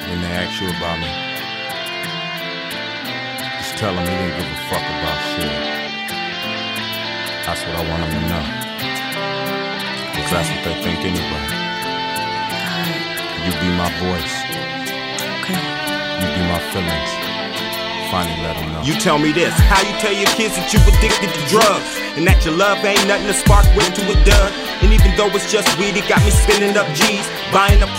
when they ask you about me, just tell them you didn't give a fuck about shit. That's what I want them to know. Cause that's what they think anyway. You be my voice. Okay. You be my feelings. Finally let them know. You tell me this, how you tell your kids that you addicted to drugs, and that your love ain't nothing to spark with to a dud. And even though it's just weed, it got me spending up G's, buying a